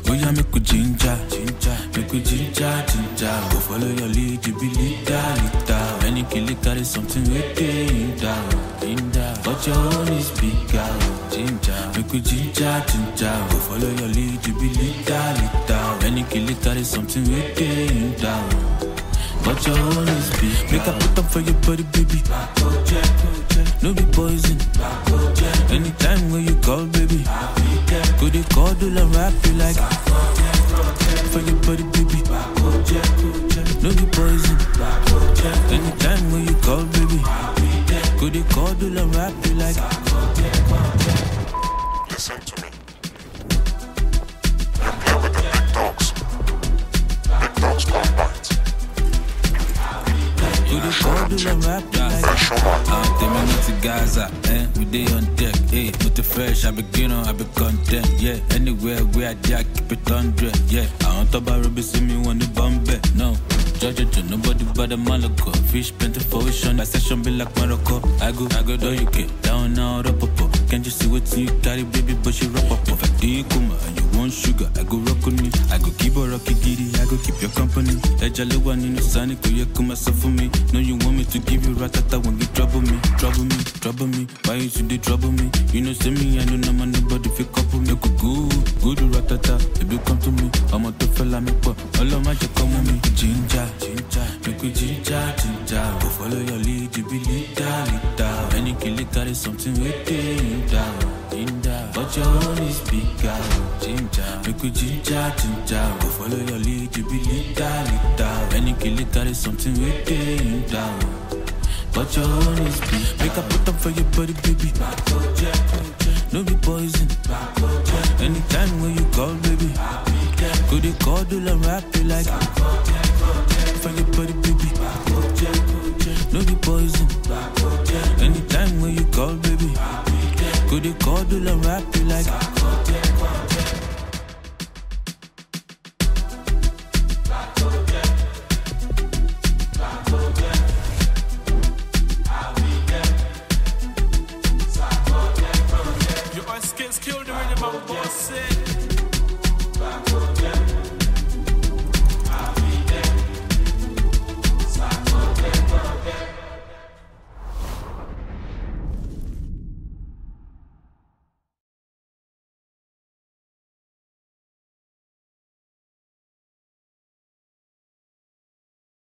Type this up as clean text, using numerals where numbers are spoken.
Oh yeah, make we ginger, make we ginger. Go follow your lead, you be leader. Any kill it, carry something with it, but your own is bigger, ginger. Make we ginger. Go follow your lead, you be leader. Any kill it, carry something with it, but your own is big. Make a put up for your body, baby. No be poison. Anytime when you call, baby. Could you call, do la rap you like? For your body, baby. No be poison. Anytime when you call, baby. Could you call, do la rap you like? Listen to me. You play with the big dogs. Big dogs come bite. Could you call, do la rap you like? Tell me what to Gaza, we day on deck, with the fresh, I begin on, I be content, yeah. Anywhere where I dare, keep it 100, yeah. I don't talk about Ruby, see me when the bomb bet, no. Judge, nobody but the Malaco. Fish plentiful ocean, my session be like Morocco. I go, do you get down now, up. Can't you see what you carry, baby, but she rap up. If I do come and you want sugar, I go rock on you. I go keep a rocky giddy, I go keep your company. That jolly one in the sun, you come myself for me. No, you want me to give you ratata when you trouble me. Why you should they trouble me? You know, see me, I know no man, nobody feel couple me. Good ratata, baby, come to me. I'm a tough fella, make pop. All of my just come with me. Ginger, make we ginger. Go follow your lead, you be leader. Any kill it, carry something with it, but your own is bigger. Ginger, make we ginger. Go follow your lead, you be leader. Any kill it, carry something with it, but your own is big. Make a put up for your body, baby. No be poison. Anytime when you call, baby. Could you call, do la rap you like?